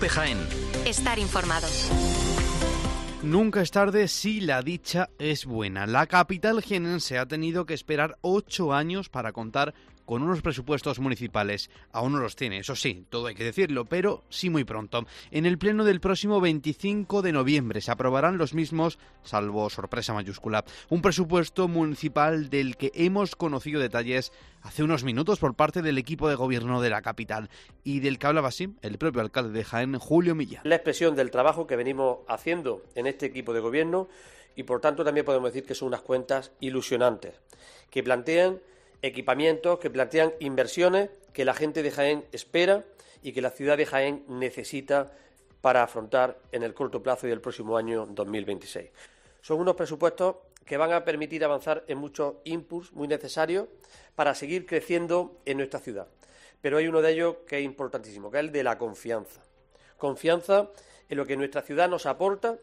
COPE Jaén. Estar informado. Nunca es tarde si la dicha es buena. La capital jienense ha tenido que esperar 8 años para contar con unos presupuestos municipales. Aún no los tiene, eso sí, todo hay que decirlo, pero sí muy pronto. En el pleno del próximo 25 de noviembre se aprobarán los mismos, salvo sorpresa mayúscula. Un presupuesto municipal del que hemos conocido detalles hace unos minutos por parte del equipo de gobierno de la capital y del que hablaba así el propio alcalde de Jaén, Julio Millán. La expresión del trabajo que venimos haciendo en este equipo de gobierno y por tanto también podemos decir que son unas cuentas ilusionantes, que plantean equipamientos, que plantean inversiones que la gente de Jaén espera y que la ciudad de Jaén necesita para afrontar en el corto plazo y el próximo año 2026. Son unos presupuestos que van a permitir avanzar en muchos inputs muy necesarios para seguir creciendo en nuestra ciudad. Pero hay uno de ellos que es importantísimo, que es el de la confianza. Confianza en lo que nuestra ciudad nos aporta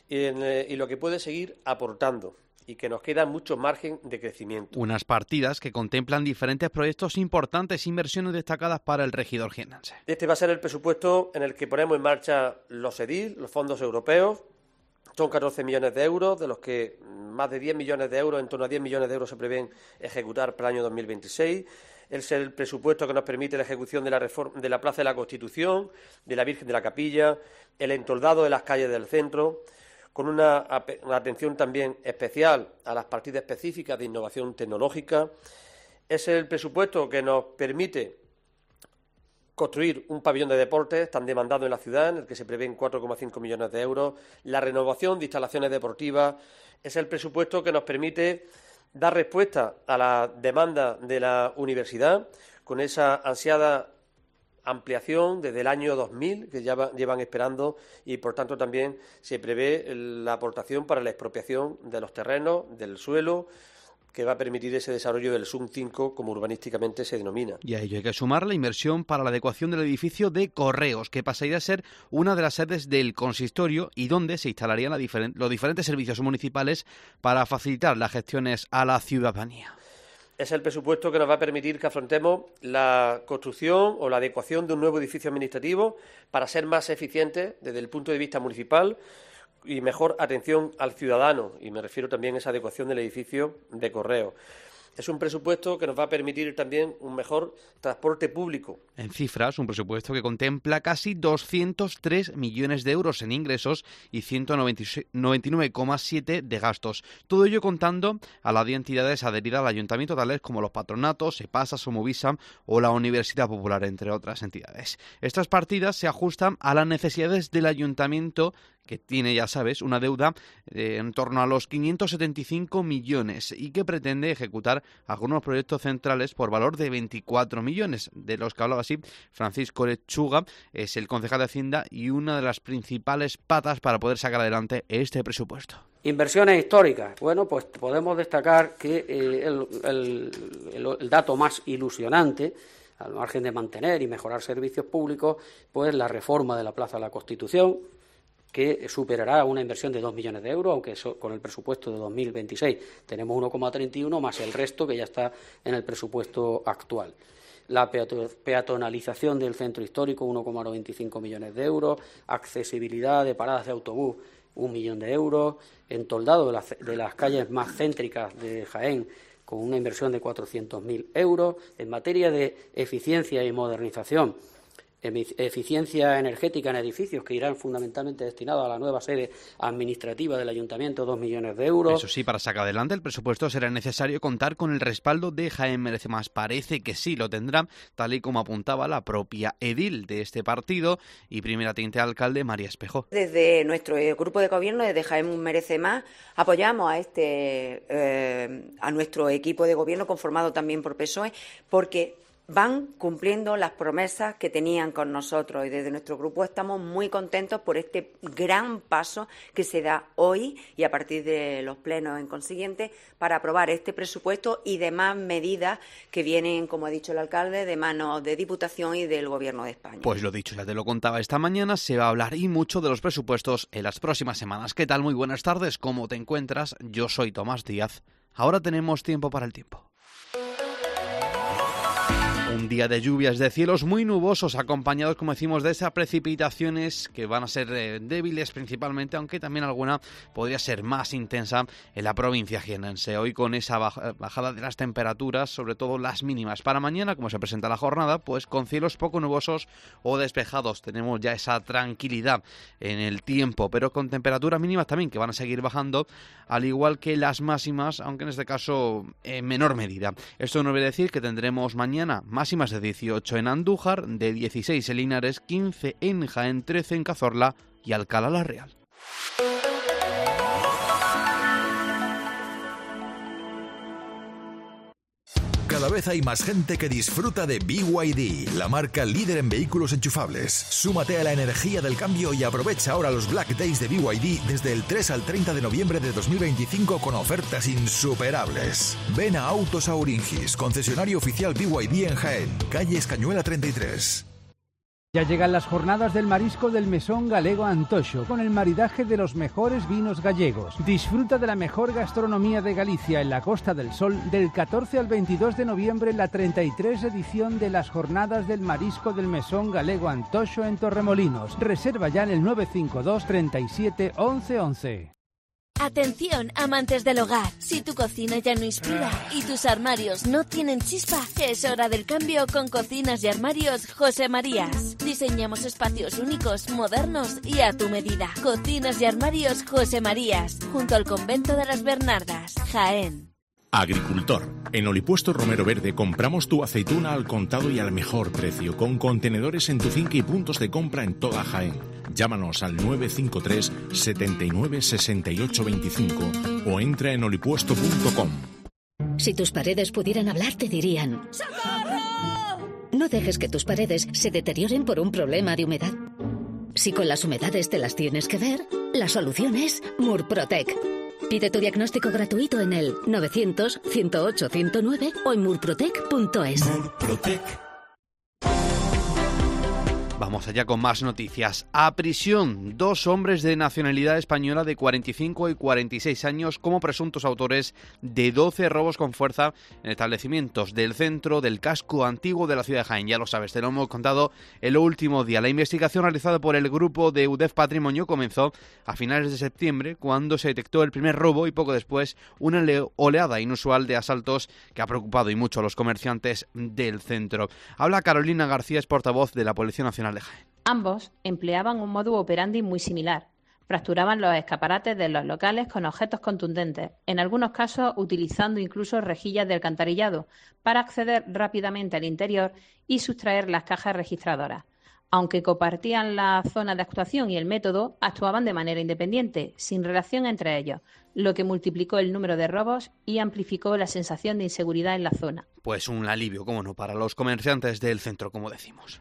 y lo que puede seguir aportando, y que nos queda mucho margen de crecimiento. Unas partidas que contemplan diferentes proyectos importantes, inversiones destacadas para el regidor jienense. Este va a ser el presupuesto en el que ponemos en marcha los EDIL, los fondos europeos. Son 14 millones de euros, de los que más de 10 millones de euros, en torno a 10 millones de euros se prevén ejecutar para el año 2026. Es el presupuesto que nos permite la ejecución de la reforma de la Plaza de la Constitución, de la Virgen de la Capilla, el entoldado de las calles del centro, con una atención también especial a las partidas específicas de innovación tecnológica. Es el presupuesto que nos permite construir un pabellón de deportes tan demandado en la ciudad, en el que se prevén 4,5 millones de euros, la renovación de instalaciones deportivas. Es el presupuesto que nos permite dar respuesta a la demanda de la universidad, con esa ansiada ampliación desde el año 2000 que ya llevan esperando, y por tanto también se prevé la aportación para la expropiación de los terrenos, del suelo, que va a permitir ese desarrollo del SUM 5, como urbanísticamente se denomina. Y a ello hay que sumar la inversión para la adecuación del edificio de Correos, que pasaría a ser una de las sedes del consistorio y donde se instalarían los diferentes servicios municipales para facilitar las gestiones a la ciudadanía. Es el presupuesto que nos va a permitir que afrontemos la construcción o la adecuación de un nuevo edificio administrativo para ser más eficientes desde el punto de vista municipal y mejor atención al ciudadano, y me refiero también a esa adecuación del edificio de Correo. Es un presupuesto que nos va a permitir también un mejor transporte público. En cifras, un presupuesto que contempla casi 203 millones de euros en ingresos y 199,7 de gastos. Todo ello contando a las 10 entidades adheridas al ayuntamiento, tales como los patronatos, EPASA, Somovisa o la Universidad Popular, entre otras entidades. Estas partidas se ajustan a las necesidades del ayuntamiento, que tiene, ya sabes, una deuda en torno a los 575 millones y que pretende ejecutar algunos proyectos centrales por valor de 24 millones, de los que hablaba así Francisco Lechuga, es el concejal de Hacienda y una de las principales patas para poder sacar adelante este presupuesto. Inversiones históricas. Bueno, pues podemos destacar que el dato más ilusionante, al margen de mantener y mejorar servicios públicos, pues la reforma de la Plaza de la Constitución, que superará una inversión de 2 millones de euros, aunque con el presupuesto de 2026 tenemos 1,31 más el resto que ya está en el presupuesto actual. La peatonalización del centro histórico, 1,95 millones de euros, accesibilidad de paradas de autobús, 1 millón de euros, entoldado de las calles más céntricas de Jaén, con una inversión de 400.000 euros. En materia de eficiencia y modernización, eficiencia energética en edificios, que irán fundamentalmente destinados a la nueva sede administrativa del Ayuntamiento, 2 millones de euros. Eso sí, para sacar adelante el presupuesto será necesario contar con el respaldo de Jaén Merece Más. Parece que sí lo tendrá, tal y como apuntaba la propia edil de este partido y primera teniente de alcalde, María Espejo. Desde nuestro grupo de gobierno, desde Jaén Merece Más, apoyamos a nuestro equipo de gobierno conformado también por PSOE, porque van cumpliendo las promesas que tenían con nosotros, y desde nuestro grupo estamos muy contentos por este gran paso que se da hoy y a partir de los plenos en consiguiente para aprobar este presupuesto y demás medidas que vienen, como ha dicho el alcalde, de manos de Diputación y del Gobierno de España. Pues lo dicho, ya te lo contaba esta mañana, se va a hablar y mucho de los presupuestos en las próximas semanas. ¿Qué tal? Muy buenas tardes, ¿cómo te encuentras? Yo soy Tomás Díaz. Ahora tenemos tiempo para el tiempo. Un día de lluvias, de cielos muy nubosos, acompañados, como decimos, de esas precipitaciones que van a ser débiles principalmente, aunque también alguna podría ser más intensa en la provincia jiennense. Hoy con esa bajada de las temperaturas, sobre todo las mínimas. Para mañana, como se presenta la jornada, pues con cielos poco nubosos o despejados. Tenemos ya esa tranquilidad en el tiempo, pero con temperaturas mínimas también que van a seguir bajando, al igual que las máximas, aunque en este caso en menor medida. Esto no quiere decir que tendremos mañana máximas de 18 en Andújar, de 16 en Linares, 15 en Jaén, 13 en Cazorla y Alcalá la Real. Cada vez hay más gente que disfruta de BYD, la marca líder en vehículos enchufables. Súmate a la energía del cambio y aprovecha ahora los Black Days de BYD desde el 3 al 30 de noviembre de 2025 con ofertas insuperables. Ven a Autos Auringis, concesionario oficial BYD en Jaén, calle Escañuela 33. Ya llegan las jornadas del marisco del Mesón Galego Antoxo, con el maridaje de los mejores vinos gallegos. Disfruta de la mejor gastronomía de Galicia en la Costa del Sol del 14 al 22 de noviembre en la 33 edición de las jornadas del marisco del Mesón Galego Antoxo en Torremolinos. Reserva ya en el 952 37 11 11. Atención, amantes del hogar. Si tu cocina ya no inspira y tus armarios no tienen chispa, es hora del cambio con Cocinas y Armarios José Marías. Diseñamos espacios únicos, modernos y a tu medida. Cocinas y Armarios José Marías, junto al Convento de las Bernardas, Jaén. Agricultor. En Olipuesto Romero Verde compramos tu aceituna al contado y al mejor precio, con contenedores en tu finca y puntos de compra en toda Jaén. Llámanos al 953 79 68 25 o entra en olipuesto.com. Si tus paredes pudieran hablar, te dirían: ¡socorro! No dejes que tus paredes se deterioren por un problema de humedad. Si con las humedades te las tienes que ver, la solución es Murprotec. Pide tu diagnóstico gratuito en el 900-108-109 o en murprotec.es. Murprotec. Vamos allá con más noticias. A prisión, 2 hombres de nacionalidad española de 45 y 46 años como presuntos autores de 12 robos con fuerza en establecimientos del centro del casco antiguo de la ciudad de Jaén. Ya lo sabes, te lo hemos contado el último día. La investigación realizada por el grupo de UDEF Patrimonio comenzó a finales de septiembre, cuando se detectó el primer robo y poco después una oleada inusual de asaltos que ha preocupado y mucho a los comerciantes del centro. Habla Carolina García, es portavoz de la Policía Nacional de Jaén. Ambos empleaban un modus operandi muy similar. Fracturaban los escaparates de los locales con objetos contundentes, en algunos casos utilizando incluso rejillas de alcantarillado para acceder rápidamente al interior y sustraer las cajas registradoras. Aunque compartían la zona de actuación y el método, actuaban de manera independiente, sin relación entre ellos, lo que multiplicó el número de robos y amplificó la sensación de inseguridad en la zona. Pues un alivio, cómo no, para los comerciantes del centro, como decimos.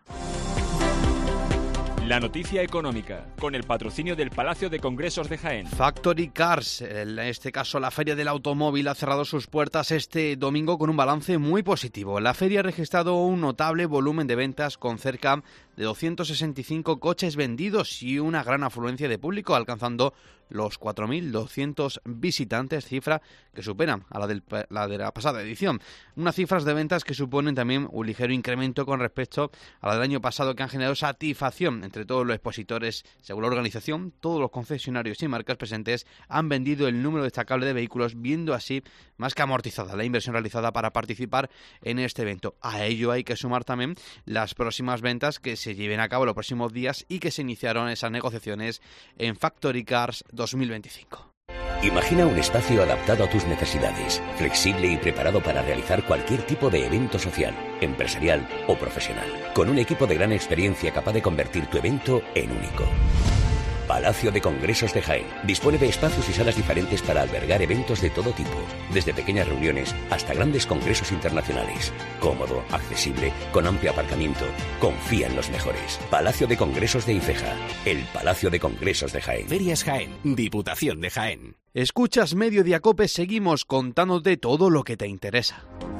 La noticia económica, con el patrocinio del Palacio de Congresos de Jaén. Factory Cars, en este caso la Feria del Automóvil, ha cerrado sus puertas este domingo con un balance muy positivo. La feria ha registrado un notable volumen de ventas con cerca de 265 coches vendidos y una gran afluencia de público, alcanzando los 4.200 visitantes, cifra que superan a la de la pasada edición. Unas cifras de ventas que suponen también un ligero incremento con respecto a la del año pasado, que han generado satisfacción entre todos los expositores. Según la organización, todos los concesionarios y marcas presentes han vendido el número destacable de vehículos, viendo así más que amortizada la inversión realizada para participar en este evento. A ello hay que sumar también las próximas ventas que se lleven a cabo los próximos días y que se iniciaron esas negociaciones en Factory Cars 2025. Imagina un espacio adaptado a tus necesidades, flexible y preparado para realizar cualquier tipo de evento social, empresarial o profesional, con un equipo de gran experiencia capaz de convertir tu evento en único. Palacio de Congresos de Jaén dispone de espacios y salas diferentes para albergar eventos de todo tipo, desde pequeñas reuniones hasta grandes congresos internacionales. Cómodo, accesible, con amplio aparcamiento. Confía en los mejores. Palacio de Congresos de Ifeja, el Palacio de Congresos de Jaén. Ferias Jaén, Diputación de Jaén. Escuchas Mediodía Cope, seguimos contándote todo lo que te interesa.